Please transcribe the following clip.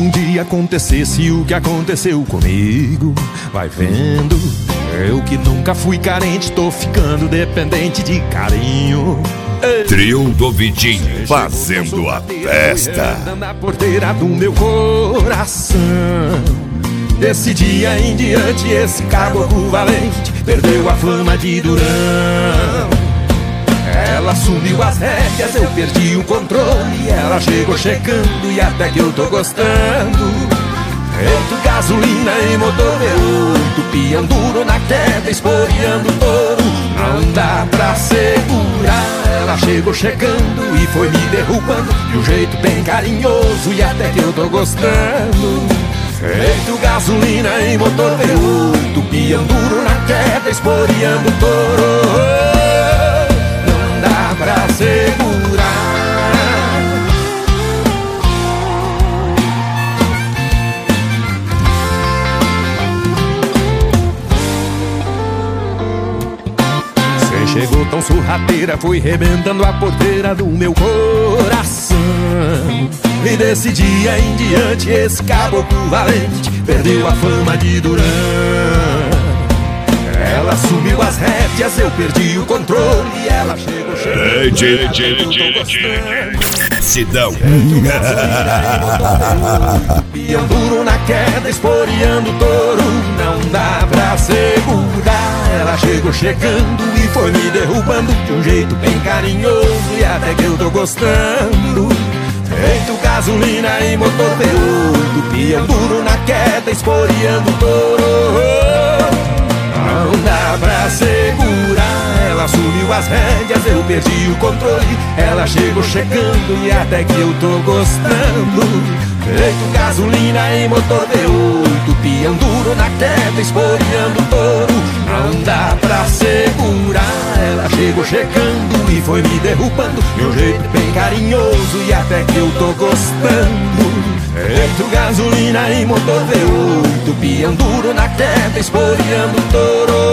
um dia acontecesse o que aconteceu comigo, vai vendo, eu que nunca fui carente, tô ficando dependente de carinho. Trio do Vitinho fazendo a festa na porteira do meu coração. Desse dia em diante esse caboclo valente perdeu a fama de durão. Ela assumiu as rédeas, eu perdi o controle. Ela chegou checando e até que eu tô gostando. Feito gasolina e motor V8, pião duro na queda, esporeando o touro. Não dá pra segurar. Ela chegou chegando e foi me derrubando de um jeito bem carinhoso e até que eu tô gostando. Feito gasolina e motor V8, pião duro na queda, esporeando o touro. Não dá pra segurar. Chegou tão sorrateira, foi rebentando a porteira do meu coração. E desse dia em diante esse caboclo valente perdeu a fama de durão. Ela assumiu as rédeas, eu perdi o controle. Ela chegou Sidão. Pião duro na queda, esporeando o touro. Não dá pra segurar. Ela chegou chegando e foi me derrubando de um jeito bem carinhoso e até que eu tô gostando. Feito gasolina e motor V8, pião duro na queda, esporeando o touro. Não dá pra segurar. Ela assumiu as rédeas, eu perdi o controle. Ela chegou chegando e até que eu tô gostando. Feito gasolina e motor V8, pião duro na queda, esporeando o touro. Não dá pra segurar. Ela chegou chegando e foi me derrubando de um jeito bem carinhoso e até que eu tô gostando. Feito gasolina e motor V8, pião duro na queda, esporeando o touro.